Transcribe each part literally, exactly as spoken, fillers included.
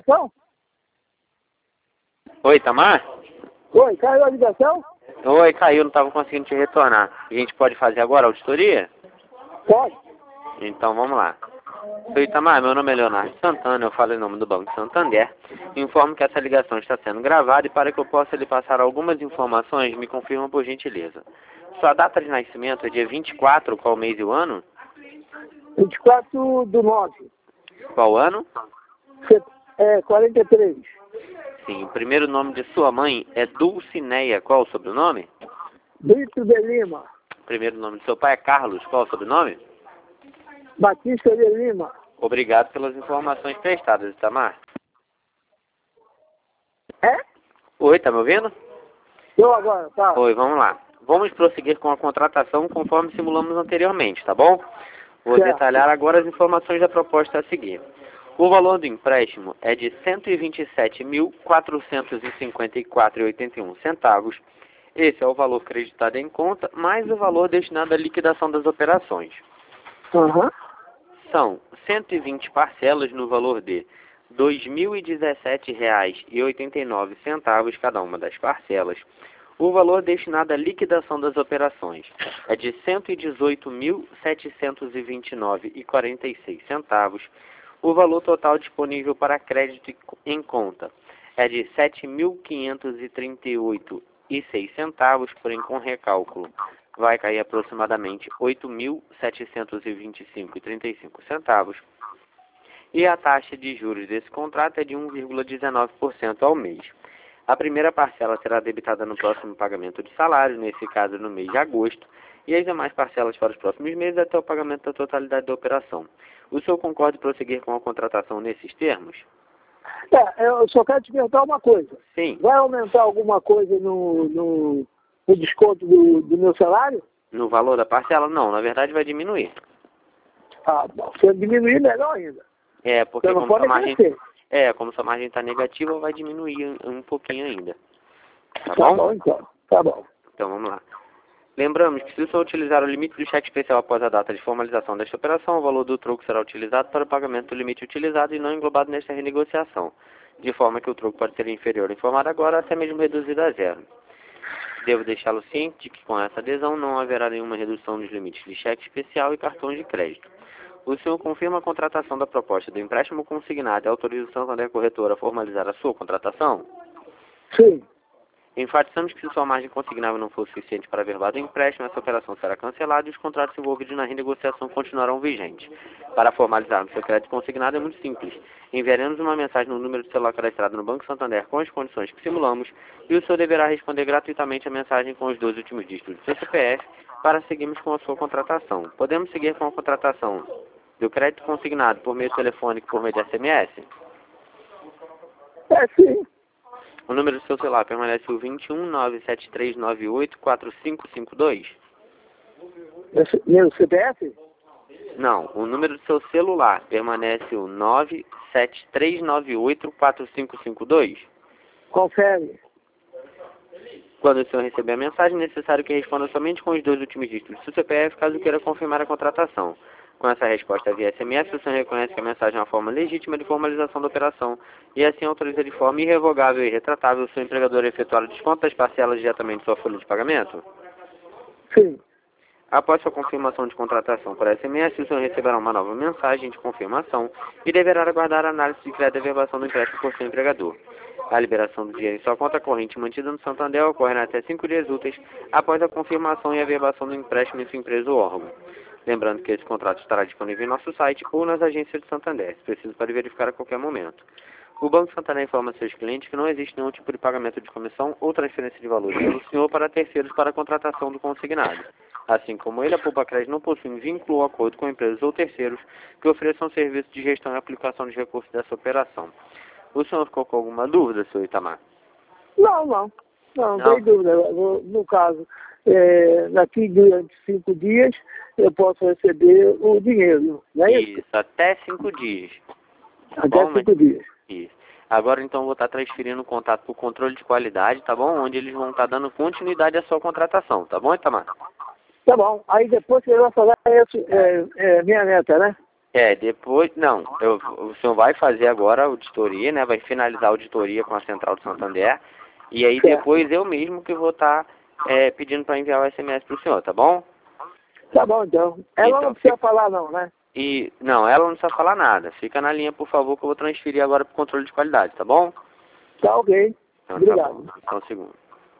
ligação? Oi, Itamar? Oi, caiu a ligação? Oi, caiu, não estava conseguindo te retornar. A gente pode fazer agora a auditoria? Pode. Então vamos lá. Seu Itamar, meu nome é Leonardo Santana, eu falo em nome do Banco Santander. Informo que essa ligação está sendo gravada e para que eu possa lhe passar algumas informações, me confirma por gentileza. Sua data de nascimento é dia vinte e quatro, qual mês e o ano? vinte e quatro do nove. Qual ano? É, quarenta e três. Sim, o primeiro nome de sua mãe é Dulcineia, qual o sobrenome? Brito de Lima. O primeiro nome de seu pai é Carlos, qual o sobrenome? Batista de Lima. Obrigado pelas informações prestadas, Itamar. É? Oi, tá me ouvindo? Eu agora, tá. Oi, vamos lá. Vamos prosseguir com a contratação conforme simulamos anteriormente, tá bom? Vou Certo. detalhar agora as informações da proposta a seguir. O valor do empréstimo é de cento e vinte e sete mil, quatrocentos e cinquenta e quatro reais e oitenta e um centavos. Esse é o valor creditado em conta, mais o valor destinado à liquidação das operações. Aham. São cento e vinte parcelas no valor de dois mil e dezessete reais e oitenta e nove centavos cada uma das parcelas. O valor destinado à liquidação das operações é de cento e dezoito mil, setecentos e vinte e nove reais e quarenta e seis centavos. O valor total disponível para crédito em conta é de sete mil quinhentos e trinta e oito reais e seis centavos, porém com recálculo vai cair aproximadamente oito mil setecentos e vinte e cinco reais e trinta e cinco centavos. E a taxa de juros desse contrato é de um vírgula dezenove por cento ao mês. A primeira parcela será debitada no próximo pagamento de salário, nesse caso no mês de agosto, e as demais parcelas para os próximos meses até o pagamento da totalidade da operação. O senhor concorda em prosseguir com a contratação nesses termos? É, eu só quero te perguntar uma coisa. Sim. Vai aumentar alguma coisa no, no, no desconto do, do meu salário? No valor da parcela? Não, na verdade vai diminuir. Ah, bom, se eu diminuir, melhor ainda. É, porque Você não como pode sua margem, crescer. é, como sua margem está negativa, vai diminuir um, um pouquinho ainda. Tá, Tá bom? bom, então. Tá bom. Então vamos lá. Lembramos que se o senhor utilizar o limite do cheque especial após a data de formalização desta operação, o valor do troco será utilizado para o pagamento do limite utilizado e não englobado nesta renegociação, de forma que o troco pode ser inferior informado agora, até mesmo reduzido a zero. Devo deixá-lo ciente de que com essa adesão não haverá nenhuma redução dos limites de cheque especial e cartões de crédito. O senhor confirma a contratação da proposta do empréstimo consignado e autoriza o Santander Corretora a formalizar a sua contratação? Sim. Enfatizamos que se sua margem consignável não for suficiente para averbar do empréstimo, essa operação será cancelada e os contratos envolvidos na renegociação continuarão vigentes. Para formalizarmos seu crédito consignado é muito simples. Enviaremos uma mensagem no número de celular cadastrado no Banco Santander com as condições que simulamos e o senhor deverá responder gratuitamente a mensagem com os dois últimos dígitos do seu C P F para seguirmos com a sua contratação. Podemos seguir com a contratação do crédito consignado por meio telefônico por meio de S M S? É, sim. O número do seu celular permanece o vinte e um, nove sete três nove oito, quatro cinco cinco dois? Esse- Meu C P F? Não, o número do seu celular permanece o nove sete três nove oito, quatro cinco cinco dois? Confere. Quando o senhor receber a mensagem, é necessário que responda somente com os dois últimos dígitos do seu C P F, caso queira confirmar a contratação. Com essa resposta via S M S, o senhor reconhece que a mensagem é uma forma legítima de formalização da operação e assim autoriza de forma irrevogável e retratável o seu empregador a efetuar o desconto das parcelas diretamente de sua folha de pagamento? Sim. Após sua confirmação de contratação por S M S, o senhor receberá uma nova mensagem de confirmação e deverá aguardar a análise de crédito e averbação do empréstimo por seu empregador. A liberação do dinheiro em sua conta corrente mantida no Santander ocorrerá até cinco dias úteis após a confirmação e averbação do empréstimo em sua empresa ou órgão. Lembrando que esse contrato estará disponível em nosso site ou nas agências de Santander, se preciso para verificar a qualquer momento. O Banco Santander informa seus clientes que não existe nenhum tipo de pagamento de comissão ou transferência de valores pelo senhor para terceiros para a contratação do consignado. Assim como ele, a Poupa Crédito não possui vínculo ou acordo com empresas ou terceiros que ofereçam serviço de gestão e aplicação de recursos dessa operação. O senhor ficou com alguma dúvida, senhor Itamar? Não, não. Não, não Não? tem dúvida. No, no caso, é, daqui durante cinco dias, eu posso receber o dinheiro, não é isso? Isso, até cinco dias. Tá Até bom, cinco dias. Isso. Agora, então, eu vou estar transferindo o contato para o controle de qualidade, tá bom? Onde eles vão estar dando continuidade à sua contratação, tá bom, Itamar? Tá bom. Aí depois você vai falar, é, é, é minha neta, né? É, depois, não, eu, o senhor vai fazer agora a auditoria, né? Vai finalizar a auditoria com a Central do Santander. E aí Certo. depois eu mesmo que vou estar é, pedindo para enviar o S M S para o senhor, tá bom? Tá bom, então. Ela Então, não precisa falar não, né? E, não, ela não precisa falar nada. Fica na linha, por favor, que eu vou transferir agora para o controle de qualidade, tá bom? Tá ok. Então, Obrigado. tá bom. Só um segundo.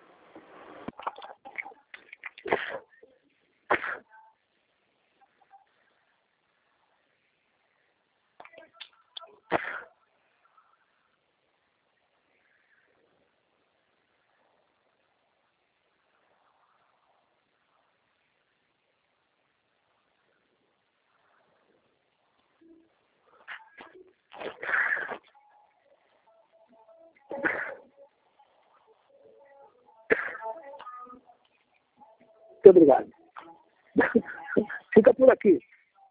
Muito obrigado. Fica por aqui.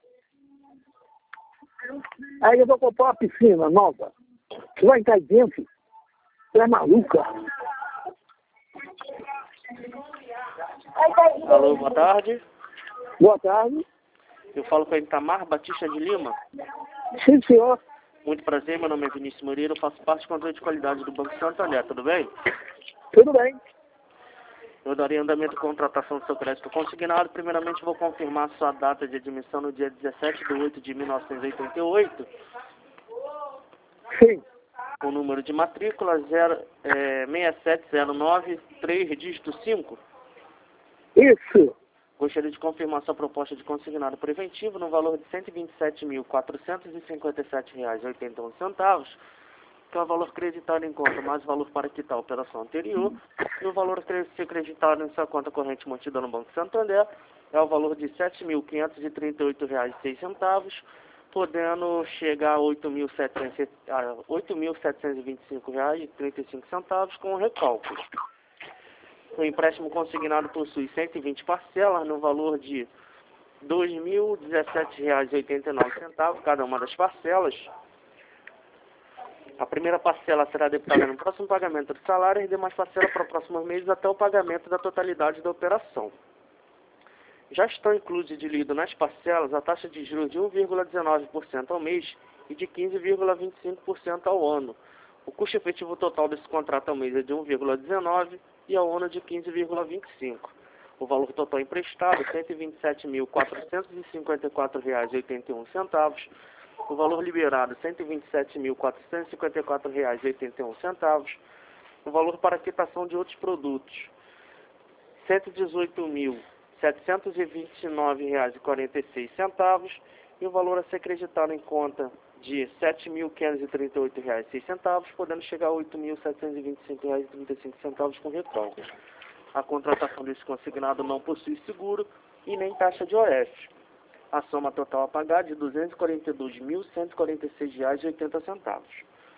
Aí eu vou comprar uma piscina nova. Você vai entrar aí dentro? Você é maluca? Alô, boa tarde. Boa tarde. Eu falo com a Itamar Batista de Lima. Sim, senhor. Muito prazer, meu nome é Vinícius Moreira, eu faço parte do controle de qualidade do Banco Santander, tudo bem? Tudo bem. Eu darei andamento à contratação do seu crédito consignado. Primeiramente, vou confirmar sua data de admissão no dia dezessete de oito de mil novecentos e oitenta e oito. Sim. O número de matrícula zero, é, seis sete zero nove, três dígito cinco. Isso. Gostaria de confirmar sua proposta de consignado preventivo no valor de cento e vinte e sete mil, quatrocentos e cinquenta e sete reais e oitenta e um centavos, que é o valor creditado em conta mais o valor para quitar a operação anterior, e o valor a ser creditado em sua conta corrente mantida no Banco Santander é o valor de sete mil, quinhentos e trinta e oito reais e seis centavos, podendo chegar a oito mil, setecentos e vinte e cinco reais e trinta e cinco centavos com recálculos. O empréstimo consignado possui cento e vinte parcelas no valor de dois mil e dezessete reais e oitenta e nove centavos cada uma das parcelas. A primeira parcela será debitada no próximo pagamento do salário e as demais parcelas para próximos meses até o pagamento da totalidade da operação. Já estão incluídos e diluídos nas parcelas a taxa de juros de um vírgula dezenove por cento ao mês e de quinze vírgula vinte e cinco por cento ao ano. O custo efetivo total desse contrato ao mês é de um vírgula dezenove por cento e ao ano de quinze vírgula vinte e cinco por cento. O valor total emprestado é cento e vinte e sete mil, quatrocentos e cinquenta e quatro reais e oitenta e um centavos. O valor liberado cento e vinte e sete mil, quatrocentos e cinquenta e quatro reais e oitenta e um centavos. O valor para quitação de outros produtos cento e dezoito mil, setecentos e vinte e nove reais e quarenta e seis centavos e o valor a ser acreditado em conta de sete mil, quinhentos e trinta e oito reais e seis centavos, podendo chegar a oito mil, setecentos e vinte e cinco reais e trinta e cinco centavos com recálculos. A contratação desse consignado não possui seguro e nem taxa de O F. A soma total a pagar é de duzentos e quarenta e dois mil, cento e quarenta e seis reais e oitenta centavos.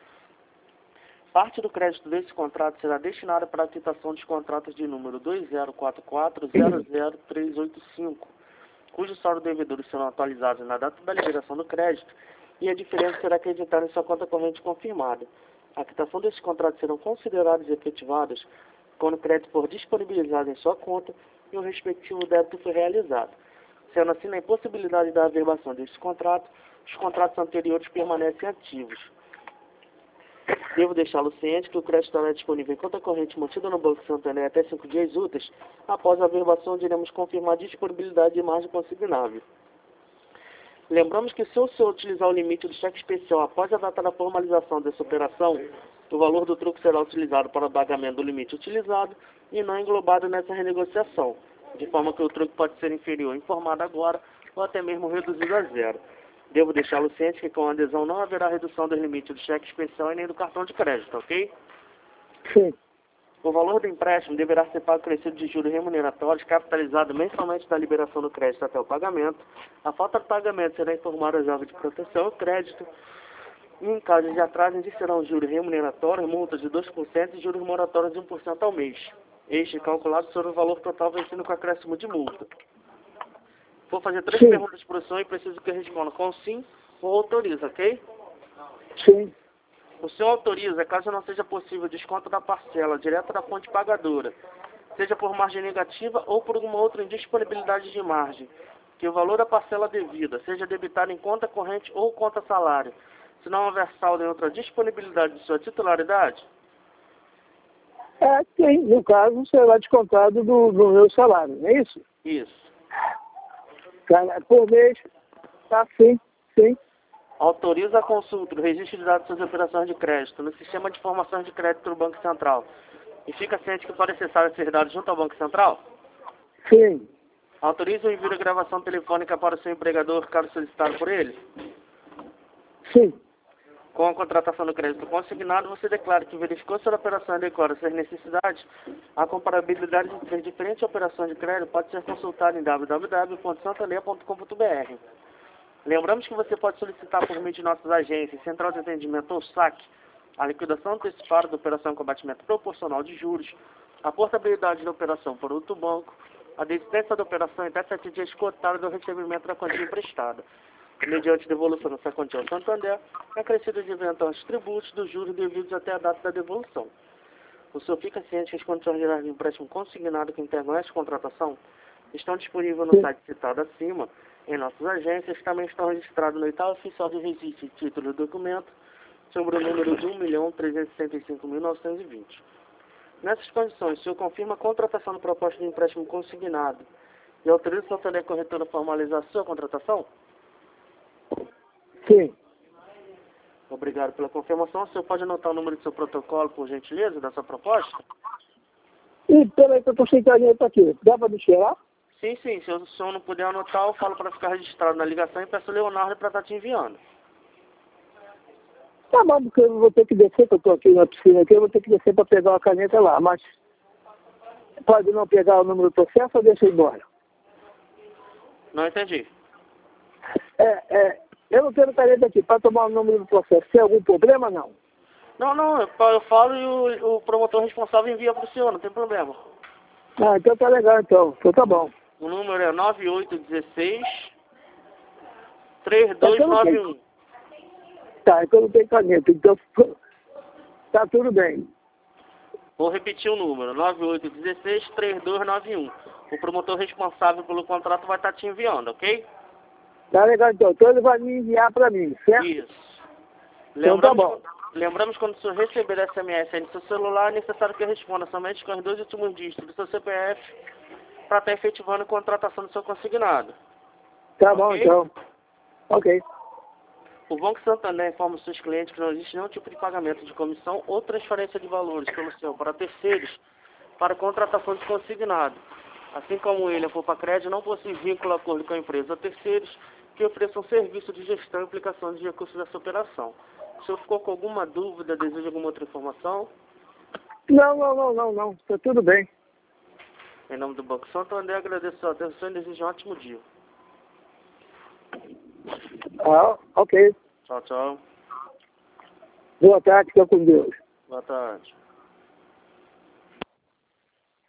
Parte do crédito desse contrato será destinada para a quitação dos contratos de número dois zero quatro quatro, zero zero três oito cinco, cujo saldo devedores serão atualizados na data da liberação do crédito e a diferença será acreditada em sua conta corrente confirmada. A quitação desses contratos serão considerados e efetivados quando o crédito for disponibilizado em sua conta e o respectivo débito for realizado. Sendo assim, na impossibilidade da averbação desse contrato, os contratos anteriores permanecem ativos. Devo deixá-lo ciente que o crédito estará disponível em conta corrente mantida no Banco Santander até cinco dias úteis. Após a averbação, iremos confirmar a disponibilidade de margem consignável. Lembramos que se o senhor utilizar o limite do cheque especial após a data da formalização dessa operação, o valor do truque será utilizado para o pagamento do limite utilizado e não englobado nessa renegociação, de forma que o truque pode ser inferior informado agora ou até mesmo reduzido a zero. Devo deixá-lo ciente que com a adesão não haverá redução dos limites do cheque especial e nem do cartão de crédito, ok? Sim. O valor do empréstimo deverá ser pago crescido de juros remuneratórios, capitalizado mensalmente da liberação do crédito até o pagamento. A falta de pagamento será informada ao órgão de proteção ao crédito. E em caso de atraso, existirão juros remuneratórios, multas de dois por cento e juros moratórios de um por cento ao mês. Este calculado sobre o valor total vencido com acréscimo de multa. Vou fazer três Sim. perguntas para o senhor e preciso que responda com sim ou autoriza, ok? Sim. O senhor autoriza, caso não seja possível, desconto da parcela direto da fonte pagadora, seja por margem negativa ou por alguma outra indisponibilidade de margem, que o valor da parcela devida seja debitado em conta corrente ou conta salário, se não houver saldo em outra disponibilidade de sua titularidade? É, sim, no caso, será descontado do, do meu salário, não é isso? Isso. Cara, por mês, tá, sim, sim. Autoriza a consulta do registro de dados de suas operações de crédito no sistema de informações de crédito do Banco Central e fica ciente que pode acessar esses dados junto ao Banco Central? Sim, Autoriza o envio de gravação telefônica para o seu empregador, caso solicitado por ele? sim, Com a contratação do crédito consignado, você declara que verificou se a operação adequada às suas necessidades. A comparabilidade entre diferentes operações de crédito pode ser consultada em w w w ponto santander ponto com ponto b r. Lembramos que você pode solicitar por meio de nossas agências, Central de Atendimento ou SAC, a liquidação antecipada da operação com abatimento proporcional de juros, a portabilidade da operação por outro banco, a desistência da operação em até sete dias cotada do recebimento da quantia emprestada, mediante devolução dessa quantia ao Santander, acrescido de eventuais tributos dos juros devidos até a data da devolução. O senhor fica ciente que as condições gerais de empréstimo consignado que integram esta contratação estão disponíveis no sim. site citado acima, em nossas agências, que também estão registrados no Edital Oficial de Registro e Título do Documento, sobre o número de um milhão trezentos e sessenta e cinco mil novecentos e vinte. Nessas condições, o senhor confirma a contratação da proposta de empréstimo consignado e autoriza o Santander Corretora a formalizar a sua contratação? Sim. Obrigado pela confirmação. O senhor pode anotar o número do seu protocolo, por gentileza, da sua proposta? E peraí que eu tô sem caneta aqui. Dá pra me tirar? Sim, sim. Se o senhor não puder anotar, eu falo para ficar registrado na ligação e peço o Leonardo para estar te enviando. Tá bom, porque eu vou ter que descer, que eu tô aqui na piscina aqui, eu vou ter que descer pra pegar uma caneta lá, mas pode não pegar o número do processo ou deixa eu ir embora? Não entendi. É, é, eu não tenho caneta aqui para tomar o número do processo. Tem algum problema, não? Não, não. Eu, eu falo e o, o promotor responsável envia para o senhor, não tem problema. Ah, então tá legal, então. Então tá bom. O número é nove oito um seis, três dois nove um. Tá, então não tem caneta, então tá tudo bem. Vou repetir o número, nove oito um seis, três dois nove um. O promotor responsável pelo contrato vai estar te enviando, ok? Tá legal, então. Então ele vai me enviar para mim, certo? Isso. Então tá Lembramos, bom. lembramos quando o senhor receber S M S aí no seu celular, é necessário que responda somente com os dois últimos dígitos do seu C P F para estar efetivando a contratação do seu consignado. Tá Ok? bom, então. Ok. O Banco Santander informa os seus clientes que não existe nenhum tipo de pagamento de comissão ou transferência de valores pelo senhor para terceiros para contratação de consignado. Assim como ele, a Poupa Crédito, não possui vínculo a acordo com a empresa ou terceiros que ofereçam serviço de gestão e aplicação de recursos dessa operação. O senhor ficou com alguma dúvida, deseja alguma outra informação? Não, não, não, não, não. Tá tudo bem. Em nome do Banco Santander, agradeço a sua atenção e desejo um ótimo dia. Ah, ok. Tchau, tchau. Boa tarde, fica com Deus. Boa tarde.